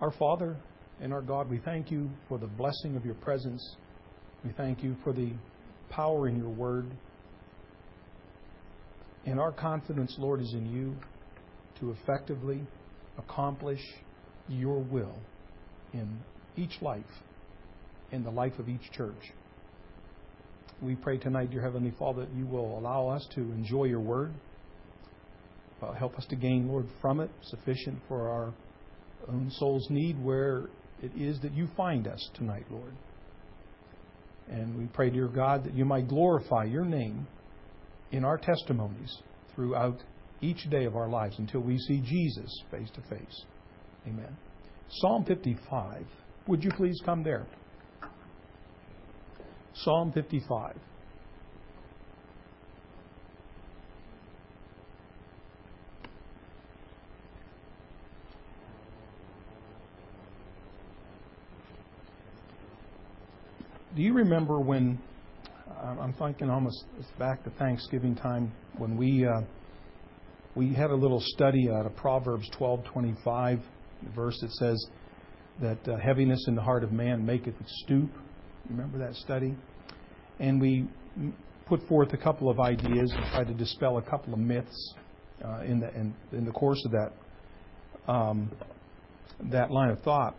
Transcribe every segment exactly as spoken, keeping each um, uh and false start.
Our Father and our God, we thank you for the blessing of your presence. We thank you for the power in your word. And our confidence, Lord, is in you to effectively accomplish your will in each life, in the life of each church. We pray tonight, dear Heavenly Father, that you will allow us to enjoy your word. Uh, help us to gain, Lord, from it sufficient for our own soul's need where it is that you find us tonight, Lord. And we pray, dear God, that you might glorify your name in our testimonies throughout each day of our lives until we see Jesus face to face. Amen. Psalm fifty-five. Would you please come there? Psalm fifty-five. Do you remember when, I'm thinking almost back to Thanksgiving time, when we uh, we had a little study out of Proverbs twelve twenty-five, the verse that says that uh, heaviness in the heart of man maketh it stoop. Remember that study? And we put forth a couple of ideas and tried to dispel a couple of myths uh, in the in, in the course of that um, that line of thought.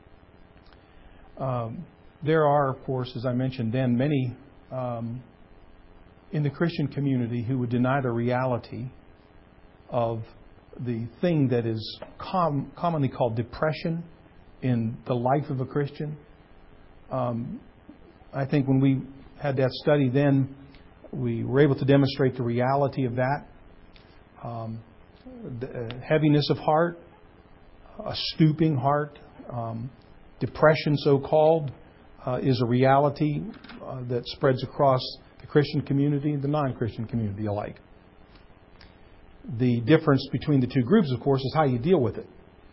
Um, There are, of course, as I mentioned then, many um, in the Christian community who would deny the reality of the thing that is com- commonly called depression in the life of a Christian. Um, I think when we had that study then, we were able to demonstrate the reality of that. Um, the, uh, heaviness of heart, a stooping heart, um, depression so-called, Uh, is a reality uh, that spreads across the Christian community and the non-Christian community alike. The difference between the two groups, of course, is how you deal with it.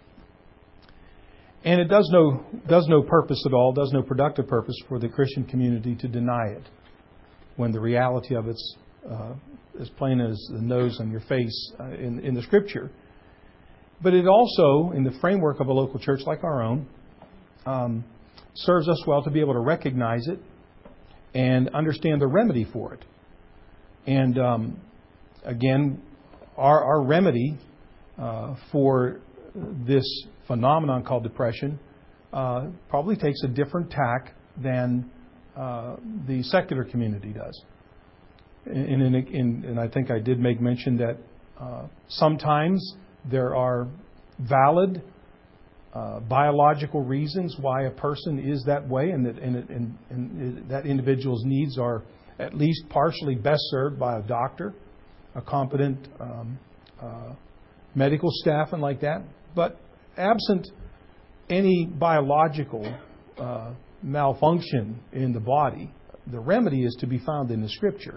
And it does no does no purpose at all, does no productive purpose for the Christian community to deny it when the reality of it's uh, as plain as the nose on your face uh, in, in the Scripture. But it also, in the framework of a local church like our own, um, serves us well to be able to recognize it and understand the remedy for it. And um, again, our, our remedy uh, for this phenomenon called depression uh, probably takes a different tack than uh, the secular community does. And, in, in, and I think I did make mention that uh, sometimes there are valid Uh, biological reasons why a person is that way, and that and, and, and that individual's needs are at least partially best served by a doctor, a competent um, uh, medical staff, and like that. But absent any biological uh, malfunction in the body, the remedy is to be found in the Scripture.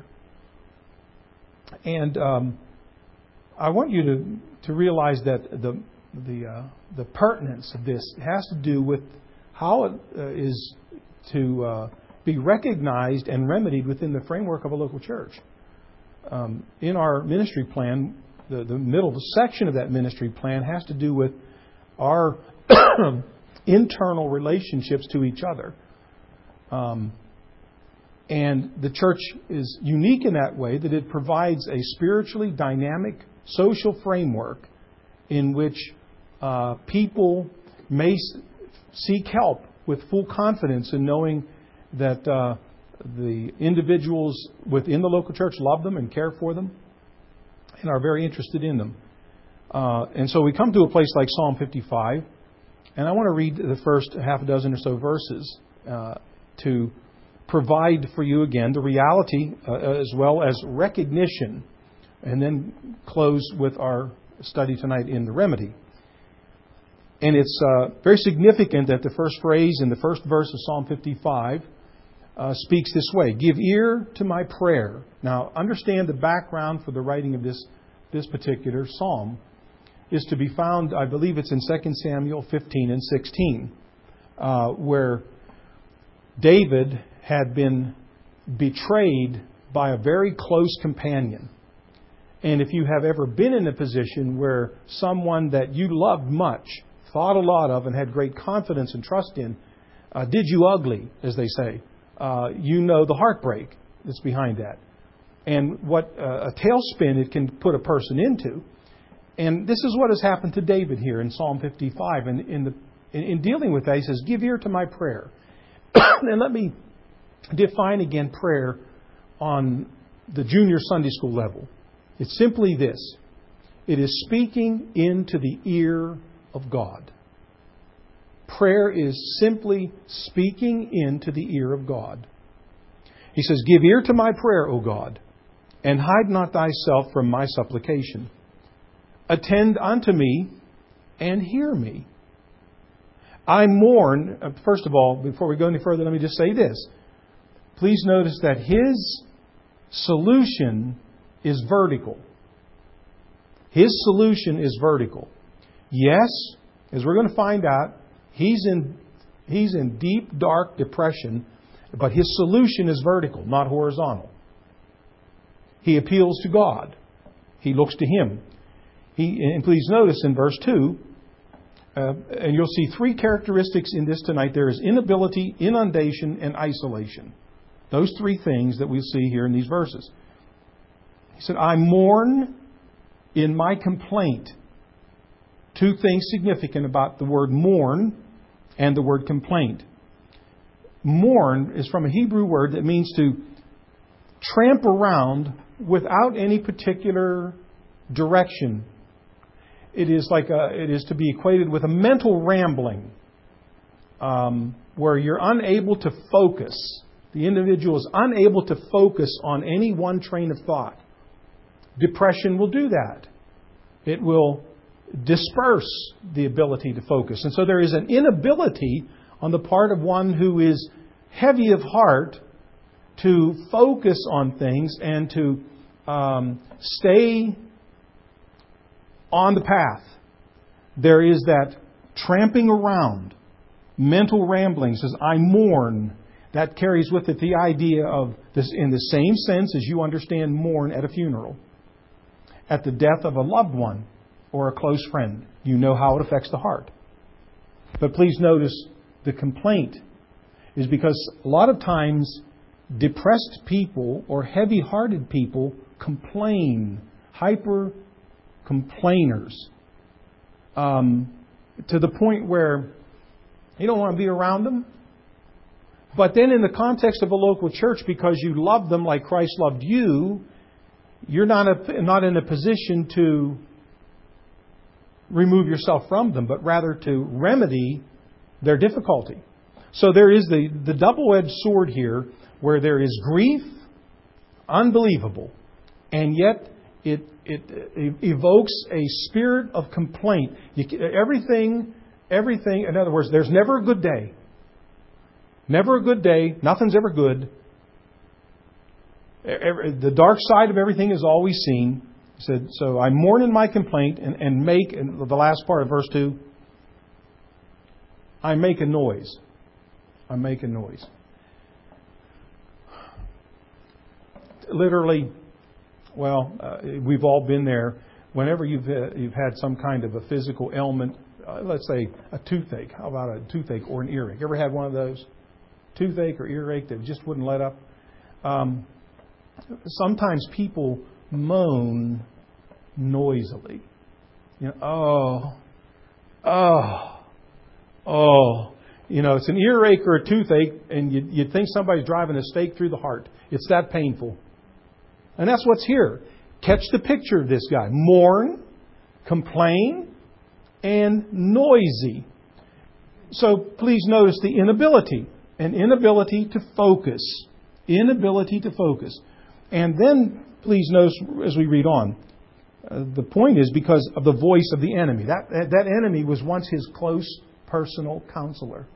And um, I want you to to realize that the The uh, the pertinence of this has to do with how it uh, is to uh, be recognized and remedied within the framework of a local church. Um, in our ministry plan, the, the middle section of that ministry plan has to do with our internal relationships to each other. Um, and the church is unique in that way that it provides a spiritually dynamic social framework in which Uh, people may s- seek help with full confidence in knowing that uh, the individuals within the local church love them and care for them and are very interested in them. Uh, and so we come to a place like Psalm fifty-five, and I want to read the first half a dozen or so verses uh, to provide for you again the reality uh, as well as recognition, and then close with our study tonight in the remedy. And it's uh, very significant that the first phrase in the first verse of Psalm fifty-five uh, speaks this way: "Give ear to my prayer." Now, understand the background for the writing of this this particular psalm is to be found, I believe it's in Second Samuel fifteen and sixteen, uh, where David had been betrayed by a very close companion. And if you have ever been in a position where someone that you loved much thought a lot of and had great confidence and trust in, uh, did you ugly, as they say. Uh, you know the heartbreak that's behind that. And what uh, a tailspin it can put a person into. And this is what has happened to David here in Psalm fifty-five. And in, the, in, in dealing with that, he says, give ear to my prayer. And let me define again prayer on the junior Sunday school level. It's simply this. It is speaking into the ear of God. Prayer is simply speaking into the ear of God. He says, give ear to my prayer, O God, and hide not thyself from my supplication. Attend unto me and hear me. I mourn. First of all, before we go any further, let me just say this. Please notice that his solution is vertical. His solution is vertical. Yes, as we're going to find out, he's in he's in deep, dark depression, but his solution is vertical, not horizontal. He appeals to God. He looks to Him. He, and please notice in verse two, uh, and you'll see three characteristics in this tonight. There is inability, inundation, and isolation. Those three things that we see here in these verses. He said, I mourn in my complaint. Two things significant about the word mourn and the word complaint. Mourn is from a Hebrew word that means to tramp around without any particular direction. It is like a, it is to be equated with a mental rambling, um, where you're unable to focus. The individual is unable to focus on any one train of thought. Depression will do that. It will disperse the ability to focus. And so there is an inability on the part of one who is heavy of heart to focus on things and to um, stay on the path. There is that tramping around, mental rambling. Says, I mourn. That carries with it the idea of this in the same sense as you understand mourn at a funeral. At the death of a loved one or a close friend. You know how it affects the heart. But please notice the complaint is because a lot of times depressed people or heavy-hearted people complain. Hyper complainers. Um, to the point where you don't want to be around them. But then in the context of a local church, because you love them like Christ loved you, you're not a, not in a position to remove yourself from them, but rather to remedy their difficulty. So there is the, the double-edged sword here where there is grief, unbelievable, and yet it, it, it evokes a spirit of complaint. You, everything, everything, in other words, there's never a good day. Never a good day. Nothing's ever good. The dark side of everything is always seen. He said, so I mourn in my complaint and, and make, in the last part of verse two, I make a noise. I make a noise. Literally, well, uh, we've all been there. Whenever you've uh, you've had some kind of a physical ailment, uh, let's say a toothache. How about a toothache or an earache? Ever had one of those? Toothache or earache that just wouldn't let up? Um, sometimes people moan noisily. You know, oh, oh, oh. You know, it's an earache or a toothache, and you, you'd think somebody's driving a stake through the heart. It's that painful. And that's what's here. Catch the picture of this guy. Mourn, complain, and noisy. So please notice the inability. An inability to focus. Inability to focus. And then, please notice as we read on, uh, the point is because of the voice of the enemy. That, that, that enemy was once his close personal counselor.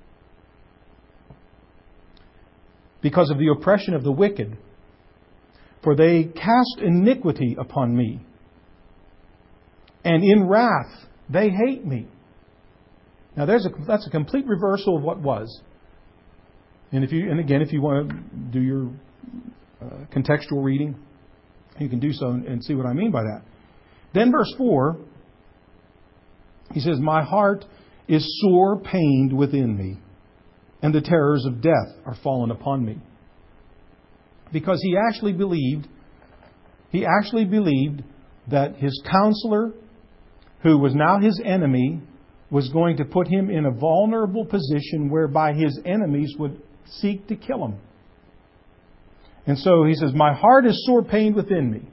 Because of the oppression of the wicked. For they cast iniquity upon me. And in wrath they hate me. Now there's a, that's a complete reversal of what was. And if you and again, if you want to do your uh, contextual reading, you can do so and, and see what I mean by that. Then verse four, he says, my heart is sore pained within me, and the terrors of death are fallen upon me. Because he actually believed, he actually believed that his counselor, who was now his enemy, was going to put him in a vulnerable position whereby his enemies would seek to kill him. And so he says, my heart is sore pained within me.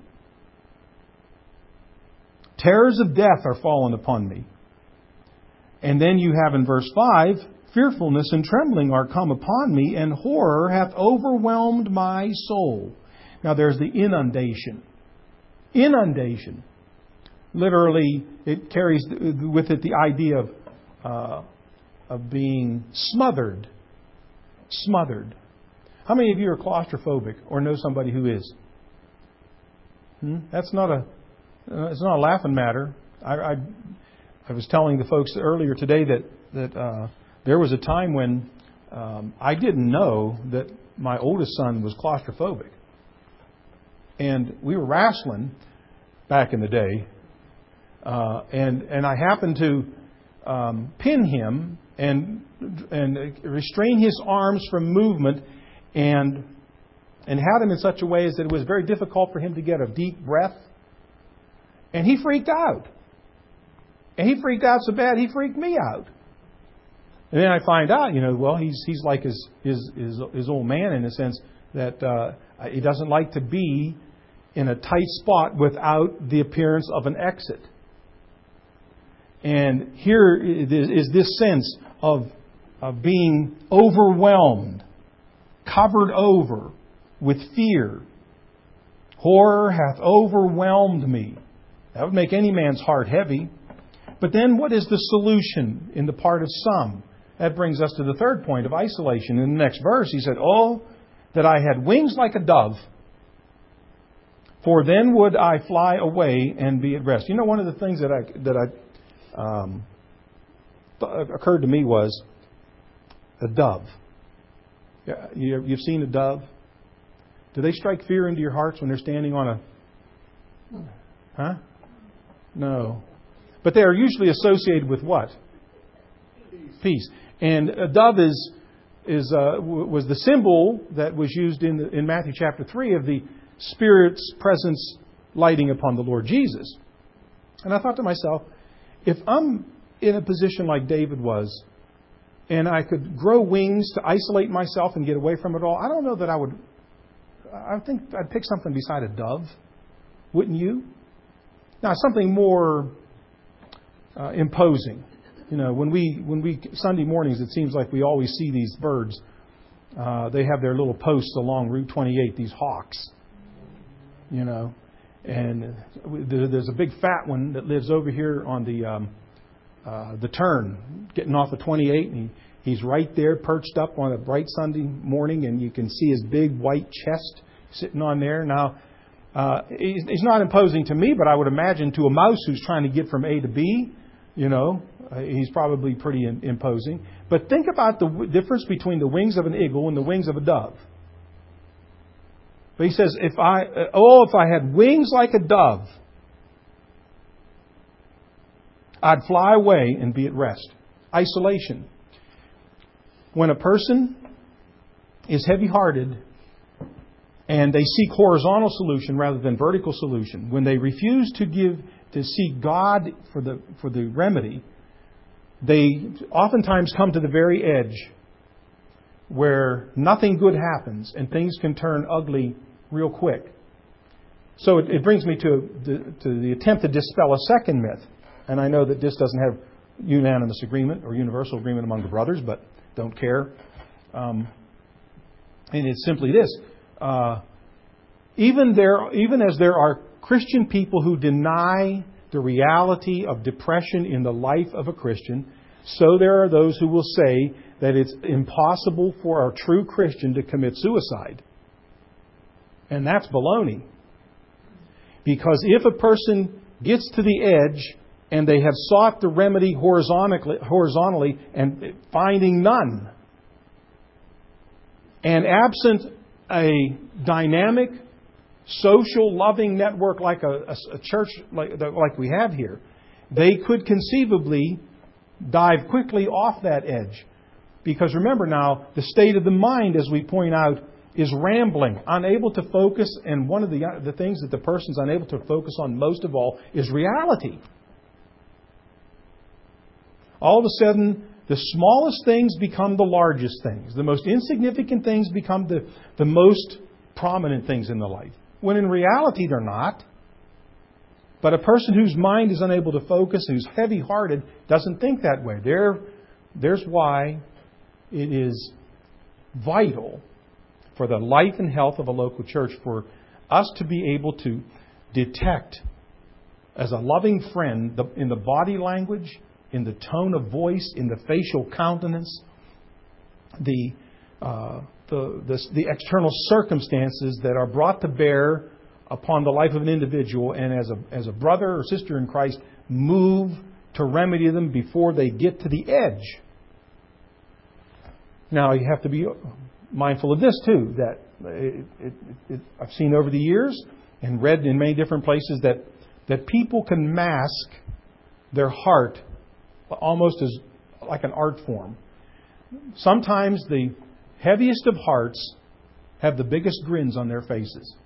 Terrors of death are fallen upon me. And then you have in verse five, fearfulness and trembling are come upon me, and horror hath overwhelmed my soul. Now there's the inundation. Inundation. Literally, it carries with it the idea of, uh, of being smothered. Smothered. How many of you are claustrophobic or know somebody who is? Hmm? That's not a, uh, it's not a laughing matter. I, I, I was telling the folks earlier today that that uh, there was a time when um, I didn't know that my oldest son was claustrophobic, and we were wrestling back in the day, uh, and and I happened to um, pin him and and restrain his arms from movement, and and had him in such a way as that it was very difficult for him to get a deep breath, and he freaked out. And he freaked out so bad, he freaked me out. And then I find out, you know, well, he's he's like his his his, his old man in the sense that uh, he doesn't like to be in a tight spot without the appearance of an exit. And here is this sense of of being overwhelmed, covered over with fear. Horror hath overwhelmed me. That would make any man's heart heavy. But then what is the solution in the part of some? That brings us to the third point of isolation. In the next verse, he said, oh, that I had wings like a dove, for then would I fly away and be at rest. You know, one of the things that I that I um, th- occurred to me was a dove. Yeah, you, you've seen a dove? Do they strike fear into your hearts when they're standing on a... Huh? No. But they are usually associated with what? Peace. Peace. And a dove is is uh, was the symbol that was used in the, in Matthew chapter three of the Spirit's presence lighting upon the Lord Jesus. And I thought to myself, if I'm in a position like David was, and I could grow wings to isolate myself and get away from it all, I don't know that I would. I think I'd pick something beside a dove, wouldn't you? Now, something more Uh, imposing. You know, when we when we Sunday mornings, it seems like we always see these birds. Uh, they have their little posts along Route twenty-eight. These hawks. You know, and there's a big fat one that lives over here on the um, uh, the turn, getting off of twenty-eight, and he, he's right there, perched up on a bright Sunday morning, and you can see his big white chest sitting on there. Now, uh, he's, he's not imposing to me, but I would imagine to a mouse who's trying to get from A to B. You know, uh, he's probably pretty in, imposing. But think about the w- difference between the wings of an eagle and the wings of a dove. But he says, "If I, uh, oh, if I had wings like a dove, I'd fly away and be at rest." Isolation. When a person is heavy-hearted and they seek horizontal solution rather than vertical solution, when they refuse to give to seek God for the for the remedy, they oftentimes come to the very edge where nothing good happens and things can turn ugly real quick. So it, it brings me to the, to the attempt to dispel a second myth. And I know that this doesn't have unanimous agreement or universal agreement among the brothers, but don't care. Um, and it's simply this. Uh, even there, even as there are Christian people who deny the reality of depression in the life of a Christian, so there are those who will say that it's impossible for a true Christian to commit suicide. And that's baloney. Because if a person gets to the edge and they have sought the remedy horizontally, horizontally and finding none, and absent a dynamic, social, loving network like a, a, a church like, like we have here, they could conceivably dive quickly off that edge. Because remember now, the state of the mind, as we point out, is rambling, unable to focus. And one of the, the things that the person's unable to focus on most of all is reality. All of a sudden, the smallest things become the largest things. The most insignificant things become the, the most prominent things in the life. When in reality, they're not. But a person whose mind is unable to focus, who's heavy-hearted, doesn't think that way. There, there's why it is vital for the life and health of a local church for us to be able to detect, as a loving friend, the, in the body language, in the tone of voice, in the facial countenance, the, uh, the, the, the external circumstances that are brought to bear upon the life of an individual, and as a, as a brother or sister in Christ, move to remedy them before they get to the edge. Now, you have to be mindful of this, too, that it, it, it, I've seen over the years and read in many different places that, that people can mask their heart almost as like an art form. Sometimes the heaviest of hearts have the biggest grins on their faces.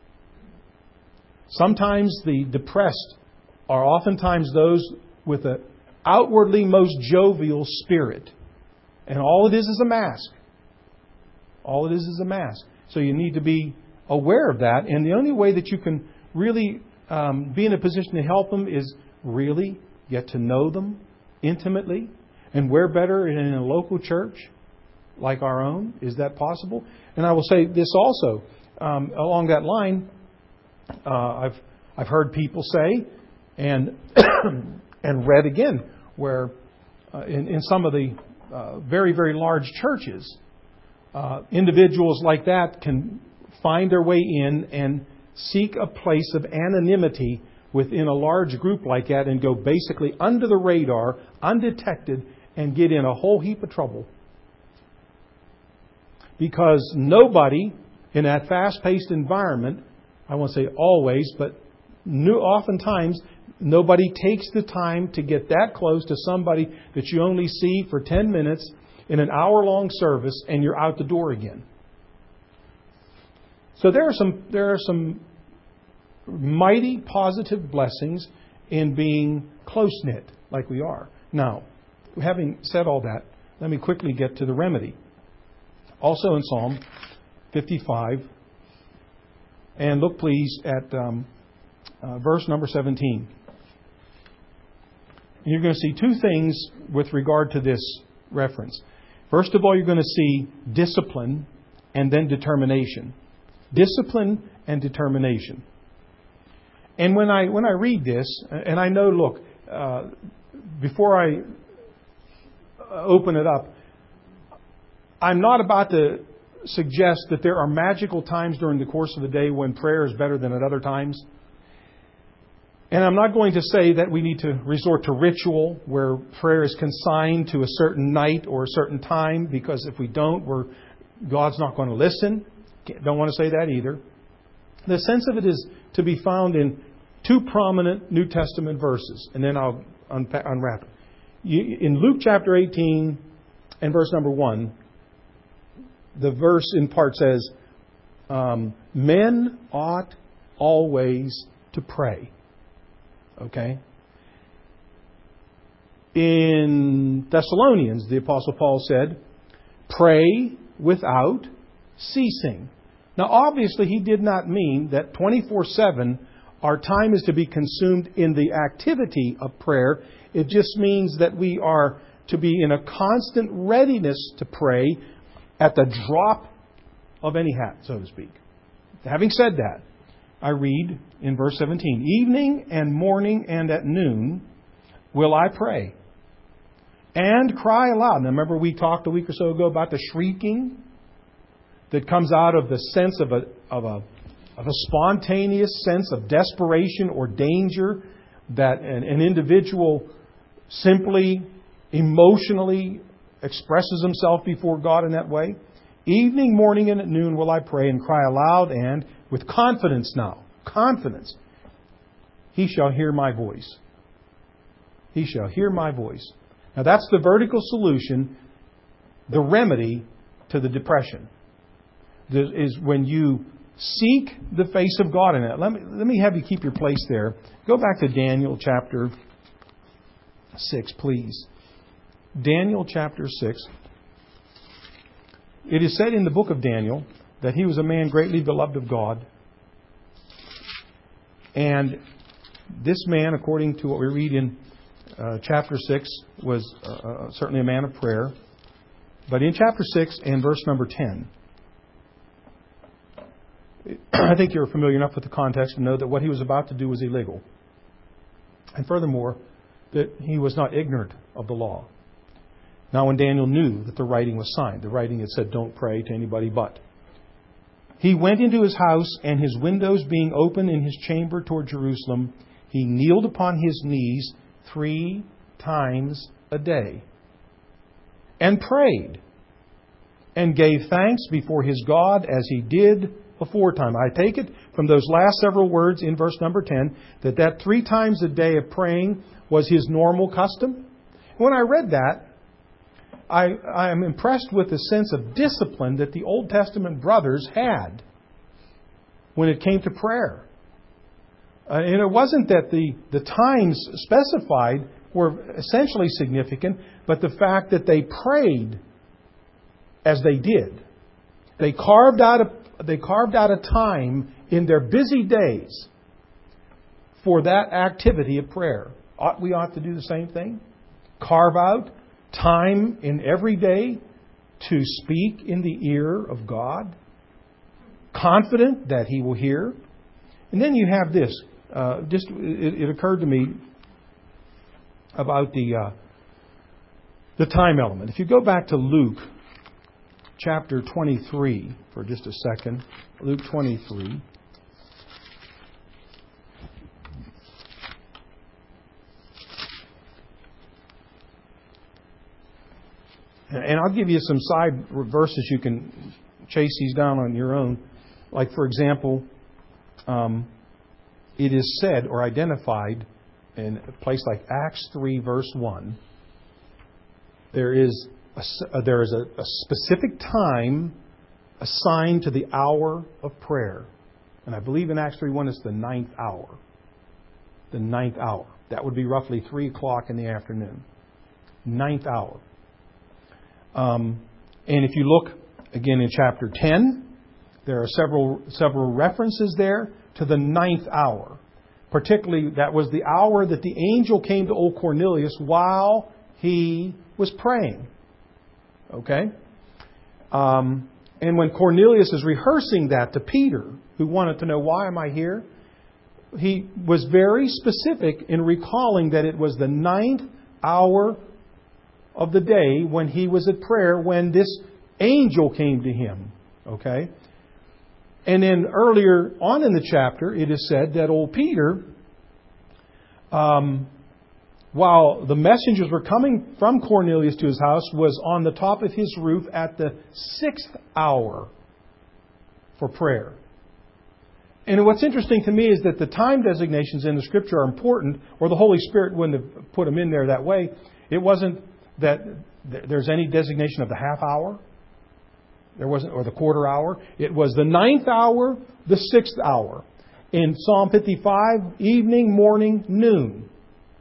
Sometimes the depressed are oftentimes those with an outwardly most jovial spirit. And all it is is a mask. All it is is a mask. So you need to be aware of that. And the only way that you can really um, be in a position to help them is really get to know them intimately. And where better in a local church like our own? Is that possible? And I will say this also. Um, along that line, uh, I've I've heard people say and and read again where uh, in, in some of the Uh, very, very large churches, uh, individuals like that can find their way in and seek a place of anonymity within a large group like that and go basically under the radar, undetected, and get in a whole heap of trouble. Because nobody in that fast-paced environment, I won't say always, but new, oftentimes, nobody takes the time to get that close to somebody that you only see for ten minutes in an hour-long service and you're out the door again. So there are some there are some mighty positive blessings in being close-knit like we are. Now, having said all that, let me quickly get to the remedy. Also in Psalm fifty-five, and look please at um, uh, verse number seventeen. And you're going to see two things with regard to this reference. First of all, you're going to see discipline and then determination. Discipline and determination. And when I when I read this, and I know, look, uh, before I open it up, I'm not about to suggest that there are magical times during the course of the day when prayer is better than at other times. And I'm not going to say that we need to resort to ritual where prayer is consigned to a certain night or a certain time, because if we don't, we're, God's not going to listen. Don't want to say that either. The sense of it is to be found in two prominent New Testament verses, and then I'll unpack, unwrap it. You, in Luke chapter eighteen and verse number one, the verse in part says, um, men ought always to pray. Okay. In Thessalonians, the Apostle Paul said, pray without ceasing. Now, obviously, he did not mean that twenty-four seven our time is to be consumed in the activity of prayer. It just means that we are to be in a constant readiness to pray at the drop of any hat, so to speak. Having said that, I read in verse seventeen, evening and morning and at noon will I pray and cry aloud. Now remember we talked a week or so ago about the shrieking that comes out of the sense of a, of a, of a spontaneous sense of desperation or danger that an, an individual simply emotionally expresses himself before God in that way. Evening, morning, and at noon will I pray and cry aloud, and with confidence now, confidence, He shall hear my voice. He shall hear my voice. Now that's the vertical solution, the remedy to the depression. Is when you seek the face of God in it. Let me, let me have you keep your place there. Go back to Daniel chapter six, please. Daniel chapter six. It is said in the book of Daniel that he was a man greatly beloved of God. And this man, according to what we read in uh, chapter six, was uh, certainly a man of prayer. But in chapter six and verse number ten, I think you're familiar enough with the context to know that what he was about to do was illegal. And furthermore, that he was not ignorant of the law. Now, when Daniel knew that the writing was signed, the writing had said, don't pray to anybody but. He went into his house, and his windows being open in his chamber toward Jerusalem, he kneeled upon his knees three times a day and prayed and gave thanks before his God as he did aforetime. I take it from those last several words in verse number ten that that three times a day of praying was his normal custom. When I read that, I, I am impressed with the sense of discipline that the Old Testament brothers had when it came to prayer. Uh, and it wasn't that the, the times specified were essentially significant, but the fact that they prayed as they did. They carved out a, they carved out a time in their busy days for that activity of prayer. Ought we ought to do the same thing? Carve out time in every day to speak in the ear of God, confident that He will hear. And then you have this. Uh, just it, it occurred to me about the uh, the time element. If you go back to Luke chapter twenty-three for just a second, Luke twenty-three. And I'll give you some side verses you can chase these down on your own. Like, for example, um, it is said or identified in a place like Acts three, verse one. There is a, there is a, a specific time assigned to the hour of prayer. And I believe in Acts three one it's the ninth hour. The ninth hour. That would be roughly three o'clock in the afternoon. Ninth hour. Um, and if you look again in chapter ten, there are several several references there to the ninth hour. Particularly, that was the hour that the angel came to old Cornelius while he was praying. Okay? Um, and when Cornelius is rehearsing that to Peter, who wanted to know, why am I here? He was very specific in recalling that it was the ninth hour of the day when he was at prayer when this angel came to him. Okay? And then earlier on in the chapter, it is said that old Peter, um, while the messengers were coming from Cornelius to his house, was on the top of his roof at the sixth hour for prayer. And what's interesting to me is that the time designations in the Scripture are important, or the Holy Spirit wouldn't have put them in there that way. It wasn't that there's any designation of the half hour. There wasn't, or the quarter hour. It was the ninth hour, the sixth hour. In Psalm fifty-five, evening, morning, noon.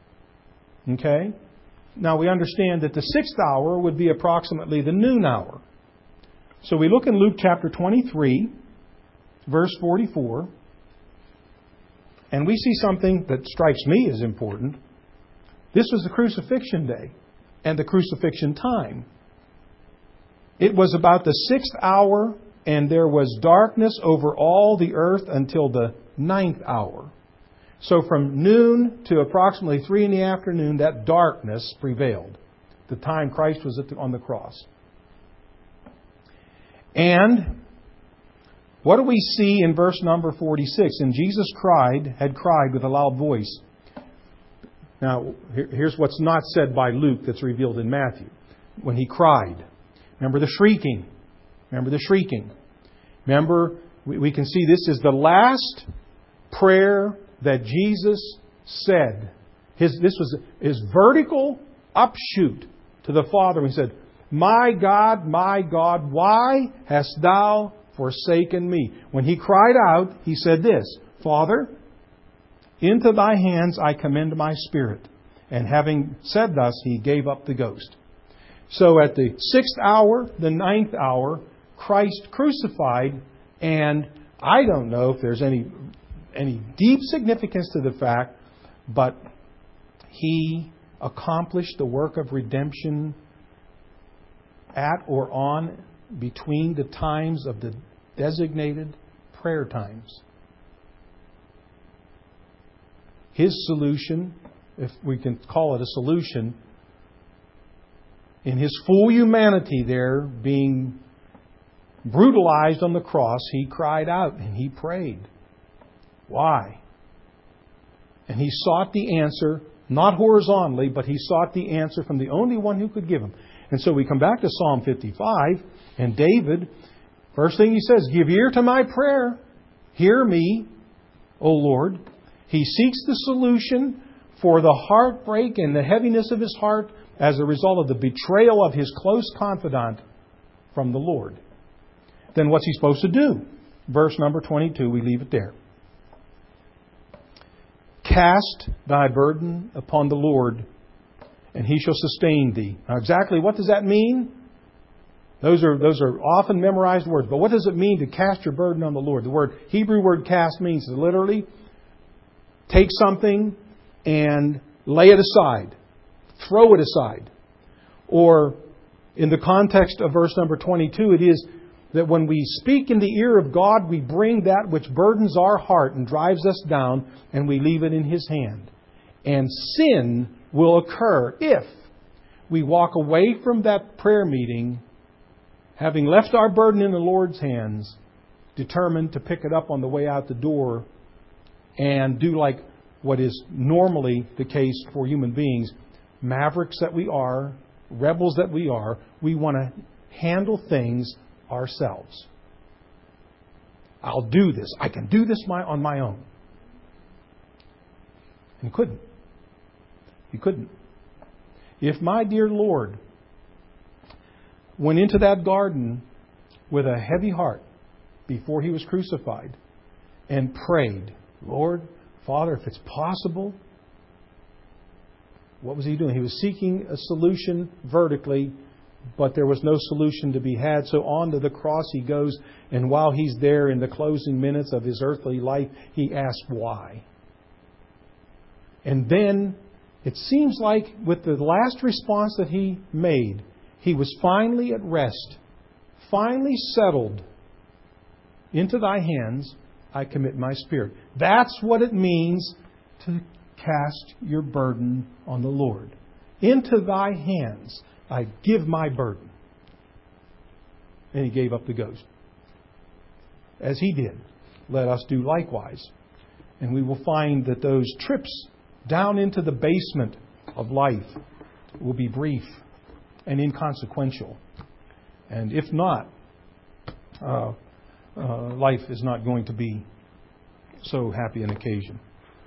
Okay? Now we understand that the sixth hour would be approximately the noon hour. So we look in Luke chapter twenty-three, verse forty-four, and we see something that strikes me as important. This was the crucifixion day and the crucifixion time. It was about the sixth hour, and there was darkness over all the earth until the ninth hour. So from noon to approximately three in the afternoon, that darkness prevailed. The time Christ was at the, on the cross. And what do we see in verse number forty-six? And Jesus cried, had cried with a loud voice. Now, here's what's not said by Luke that's revealed in Matthew. When he cried. Remember the shrieking. Remember the shrieking. Remember, we can see this is the last prayer that Jesus said. His, this was his vertical upshoot to the Father. He said, "My God, my God, why hast thou forsaken me?" When he cried out, he said this, "Father, into thy hands I commend my spirit." And having said thus, he gave up the ghost. So at the sixth hour, the ninth hour, Christ crucified, and I don't know if there's any any deep significance to the fact, but He accomplished the work of redemption at or on between the times of the designated prayer times. His solution, if we can call it a solution, in His full humanity there, being brutalized on the cross, He cried out and He prayed. Why? And He sought the answer, not horizontally, but He sought the answer from the only one who could give Him. And so we come back to Psalm fifty-five, and David, first thing he says, "Give ear to my prayer. Hear me, O Lord." He seeks the solution for the heartbreak and the heaviness of his heart as a result of the betrayal of his close confidant from the Lord. Then what's he supposed to do? Verse number twenty-two, we leave it there. "Cast thy burden upon the Lord, and He shall sustain thee." Now exactly what does that mean? Those are those are often memorized words. But what does it mean to cast your burden on the Lord? The word Hebrew word cast means to literally take something and lay it aside. Throw it aside. Or in the context of verse number twenty-two, it is that when we speak in the ear of God, we bring that which burdens our heart and drives us down, and we leave it in His hand. And sin will occur if we walk away from that prayer meeting, having left our burden in the Lord's hands, determined to pick it up on the way out the door and do like what is normally the case for human beings, mavericks that we are, rebels that we are. We want to handle things ourselves. I'll do this. I can do this my, on my own. And couldn't. You couldn't. If my dear Lord went into that garden with a heavy heart before He was crucified and prayed, "Lord, Father, if it's possible," what was He doing? He was seeking a solution vertically, but there was no solution to be had. So on to the cross He goes, and while He's there in the closing minutes of His earthly life, He asks why. And then it seems like with the last response that He made, He was finally at rest, finally settled. "Into thy hands I commit my spirit." That's what it means to cast your burden on the Lord. Into thy hands I give my burden. And He gave up the ghost. As He did, let us do likewise. And we will find that those trips down into the basement of life will be brief and inconsequential. And if not, uh, uh, life is not going to be so happy an occasion.